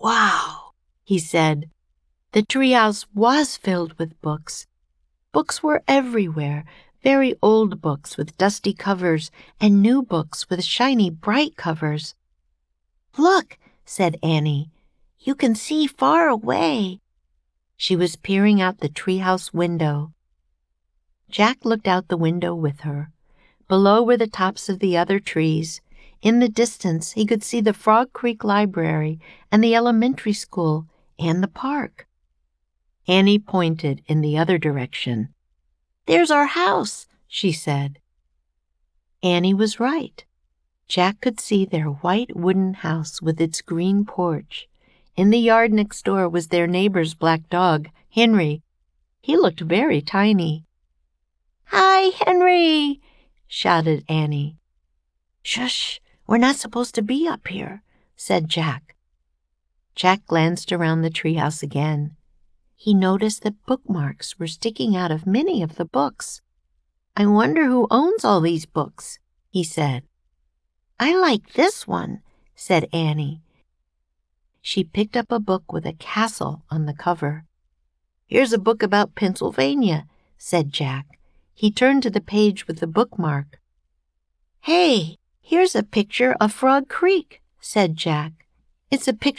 "Wow," he said. The treehouse was filled with books. Books were everywhere, very old books with dusty covers and new books with shiny, bright covers. "Look," said Annie. "You can see far away." She was peering out the treehouse window. Jack looked out the window with her. Below were the tops of the other trees. In the distance he could see the Frog Creek Library and the elementary school and the park. Annie pointed in the other direction. "There's our house," she said. Annie was right. Jack could see their white wooden house with its green porch. In the yard next door was their neighbor's black dog, Henry. He looked very tiny. "Hi, Henry!" shouted Annie. "Shush! We're not supposed to be up here," said Jack. Jack glanced around the treehouse again. He noticed that bookmarks were sticking out of many of the books. "I wonder who owns all these books," he said. "I like this one," said Annie. She picked up a book with a castle on the cover. "Here's a book about Pennsylvania," said Jack. He turned to the page with the bookmark. "Hey, here's a picture of Frog Creek," said Jack. "It's a picture